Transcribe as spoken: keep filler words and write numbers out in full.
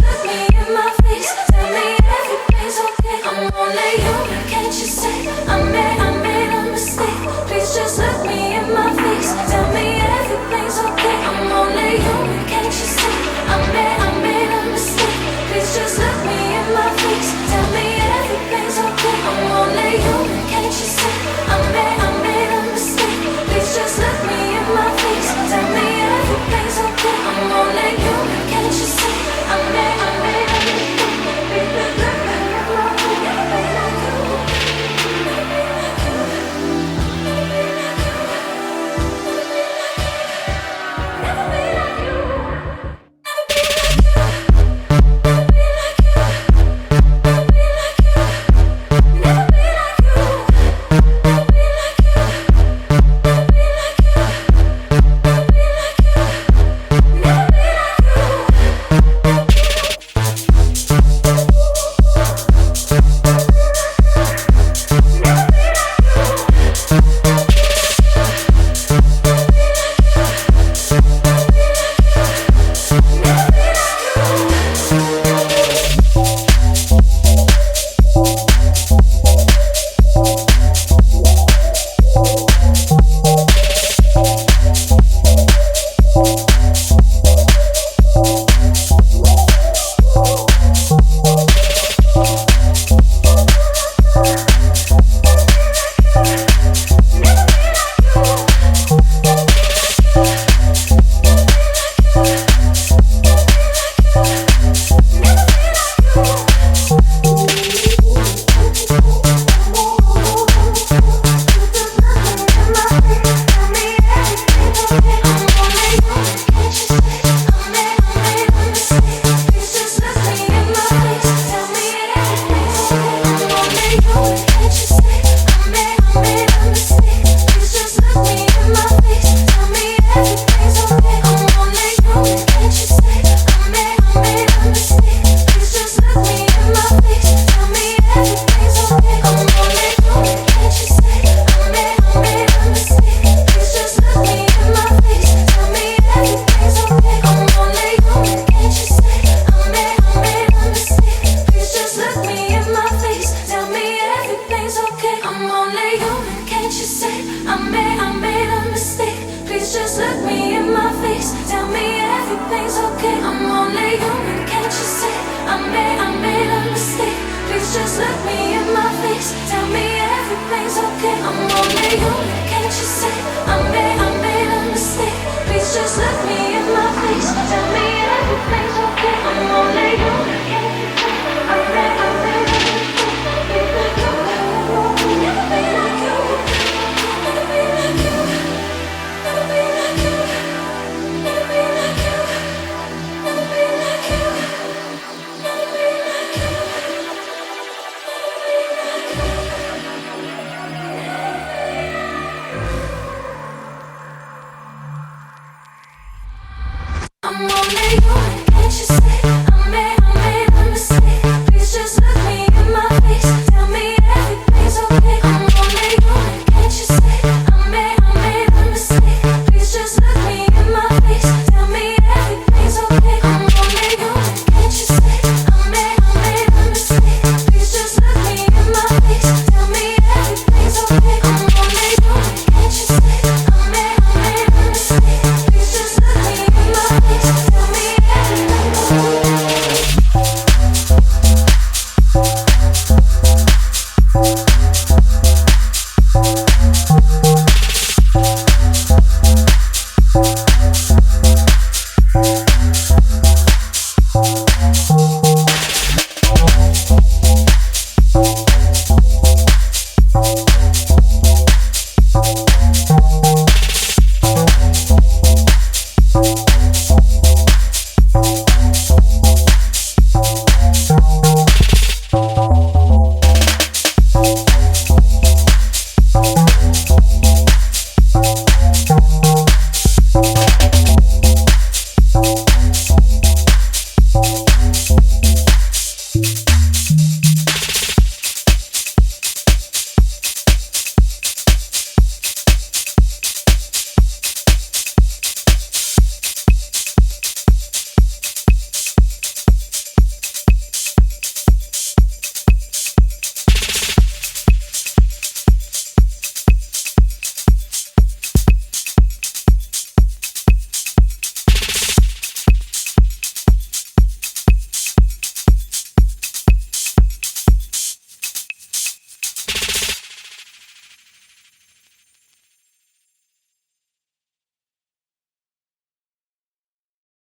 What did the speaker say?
look me in my face. Tell me everything's okay. I'm only human, can't you say? I made, I made a mistake. Please just look me in my face. Tell me everything's okay. I'm only human, can't you say? I made, I made a mistake. Please just look me in my face. Tell me everything's okay. I'm only human, can't you say? I made, I made a mistake. Please just look me in my face. Tell me everything's okay. I'm only human, can't you say? I made, I made a mistake. Please just look me in my face. Tell me everything's okay. I'm only human, can't you say? I made, I made a mistake. Please just look me in my face. Tell me everything's okay. I'm only human, can't you say?